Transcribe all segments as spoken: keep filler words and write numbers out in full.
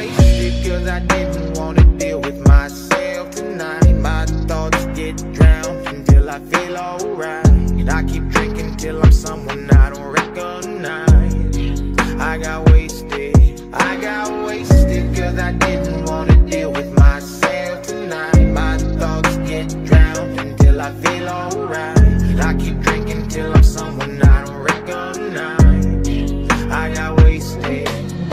wasted cause I didn't wanna deal with myself tonight. My thoughts get drowned until I feel alright. And I keep drinking till I'm someone I don't recognize. I got wasted, I got wasted cause I didn't wanna deal with myself tonight. My thoughts get drowned until I feel alright. And I keep drinking till I'm someone I don't recognize. I got wasted.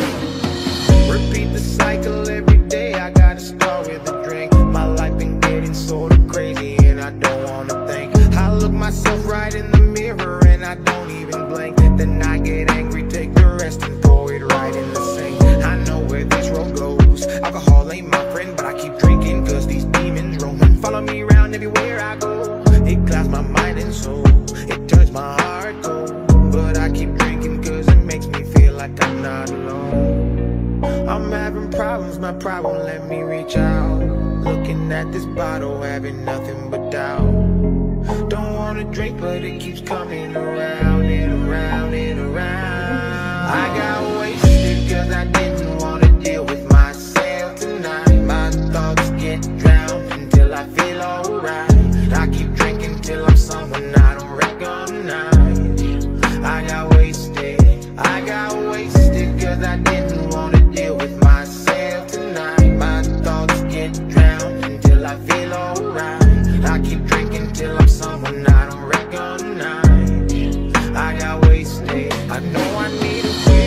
Repeat the cycle every day, I gotta start with a drink. My life been getting sorta crazy and I don't wanna think. I look myself right in the mirror and I don't even blink. Then I get angry, take the rest and throw it right in the sink. I know where this road goes, alcohol ain't my friend, but I keep drinking cause these demons roaming. Follow me around everywhere I go, it clouds my mind and soul, it turns my heart cold. But I keep drinking cause it makes me feel like I'm not alone. I'm having problems, my problem let me reach out. Looking at this bottle, having nothing but doubt. Don't wanna drink, but it keeps coming around and around and around. I got wasted cause I didn't wanna deal with myself tonight. My thoughts get drowned until I feel alright. I keep drinking till I'm someone I don't recognize. I got wasted, I got wasted cause I didn't wanna deal with myself tonight. My thoughts get drowned until I feel alright. I keep drinking till I'm someone I don't recognize. I got wasted, I know I need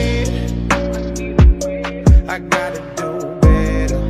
a quit. I gotta do better.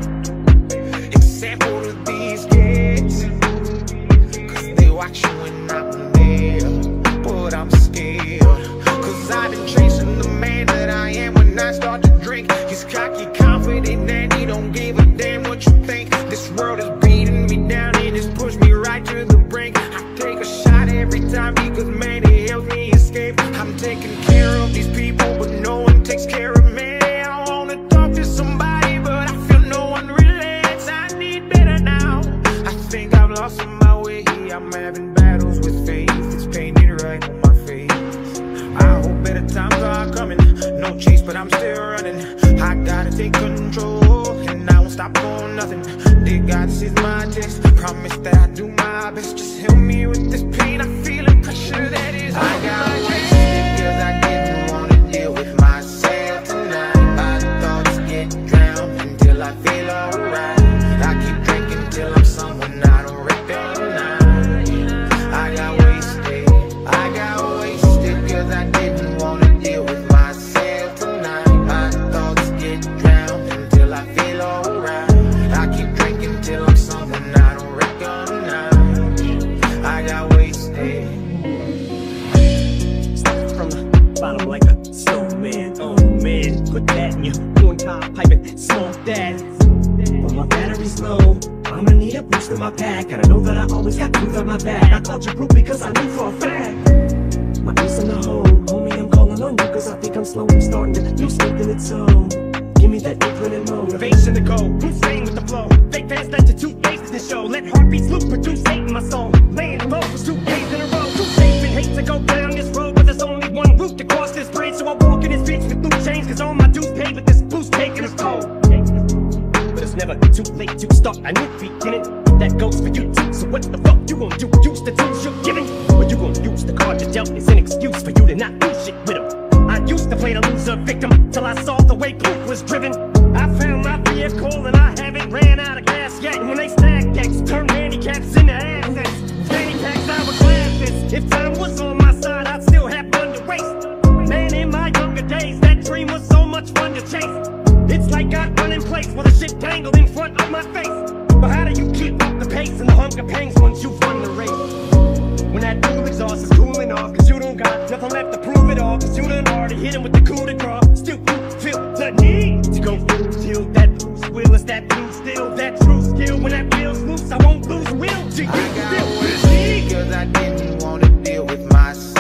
Example to these kids, cause they watch you when I'm there. But I'm scared, cause I've been chasing the man that I am when I start to drink. He's cocky, confident, and he don't give a damn what you think. This world is beating me down and it's pushed me right to the brink. I take a shot every time because man, it helps me escape. I'm taking care of these people, but no one takes care of me. I wanna talk to somebody, but I feel no one relates. I need better now. I think I've lost my way. I'm having battles with faith. It's painted right on my face. I hope better times are coming. No chase, but I'm still running. I gotta take control, and I won't stop for nothing. Dear God, this is my test. Promise that I do my best. Just help me with this pain I feel and pressure that is. I got wasted cause I didn't wanna deal with myself tonight. My thoughts get drowned until I feel alright. I keep drinking till I'm someone I don't recognize. I got wasted, I got wasted cause I didn't wanna deal with myself tonight. My thoughts get drowned until I feel alright. I keep drinking till I'm someone I don't recognize. I got wasted. Starting from the bottom like a snowman. Oh man, put that in your corn top pipe and smoke that. But my battery's low, I'ma need a boost in my pack. And I know that I always got proof on my back. I called your group because I knew for a fact my ace in the hole. Homie, I'm calling on you cause I think I'm slowly starting to lose faith in its own. Give me that different and motivation to go. Who's staying with the flow? Fake fans led to two faces to show. Let heartbeats loop, produce hate in my soul. Laying low for two days in a row. Too safe and hate to go down this road, but there's only one route to cross this bridge. So I walk in this bitch with loose chains, cause all my dues paid, but this boost taking is cold. But it's never too late to start a new beginning. That goes for you too. So what the fuck you gon' do? Use the tools you're given, or you gon' use the card you dealt as an excuse for you to not do shit with them. I used to play the loser victim till I saw the way proof was driven. I found my vehicle and I haven't ran out of gas yet. And when they stack decks, turn handicaps into assets. Fanny packs hourglasses. If time was on my side, I'd still have fun to waste. Man, in my younger days, that dream was so much fun to chase. It's like God run in place while the shit tangled in front of my face. But how do you keep up the pace and the hunger pangs once you've won the race? When that fuel exhaust is cooling off, cause you don't got nothing left to prove it all. Cause you done already hit him with the coup de grace. Still you feel the need to go through till that Bruce will. It's that blue still, that true skill. When that feels loose, I won't lose will. Do you I got still wasted cause I didn't wanna deal with myself.